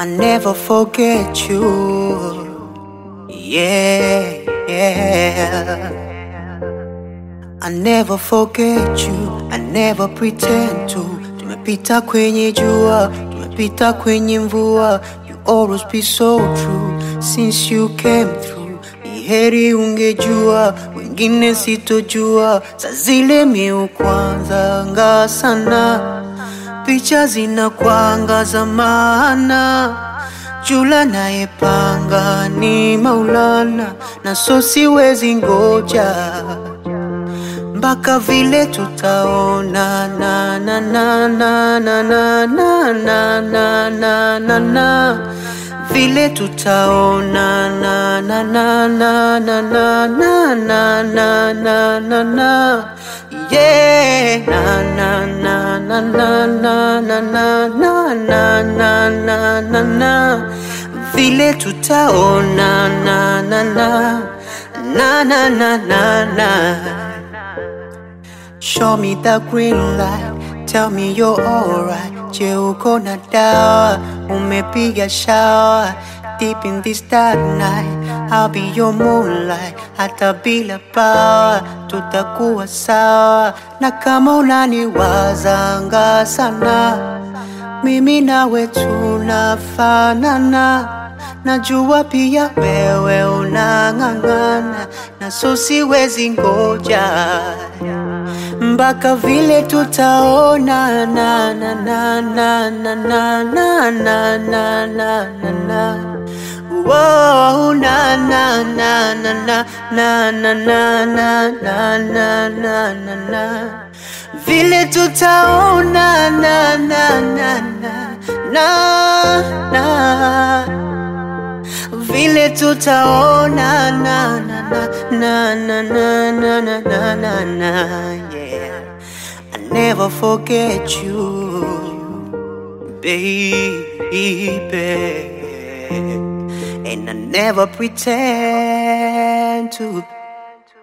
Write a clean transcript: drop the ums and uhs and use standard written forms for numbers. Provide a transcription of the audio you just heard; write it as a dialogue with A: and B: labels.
A: I never forget you. Yeah, yeah. I never forget you. I never pretend to. Tumepita kwenye jua, tumepita kwenye mvua. You always be so true since you came through. Ni heri ungejua, wengine sitojua. Saa zile miu kwanza nga sana, picha zinakuanga za maana. Jula naepanga ni Maulana, na so siwezi ngoja mpaka vile tutaona na na na na na na na na na na na na vile tutaona na na na na na na na na na na na na yeah na na na na na na na na na na na na na na vile tutaona na na na na na na na na. Show me the green light, tell me you're alright. Je, uko na dawa, umepiga shower. Deep in this dark night, I'll be your moonlight. Hata bila power, tutakuwa sawa. Na kama unaniwazanga sana, mimi nawe tunafanana. Najua pia wewe unang'ang'ana, na so siwezi ngoja mpaka vile tutaona na na na na na na na na na na na. Whoa, na na na na na na na na na na na na na vile tutaona na na na na na vile tutaona na na na na na na na na na na yeah. I never forget you, baby, and I never pretend to.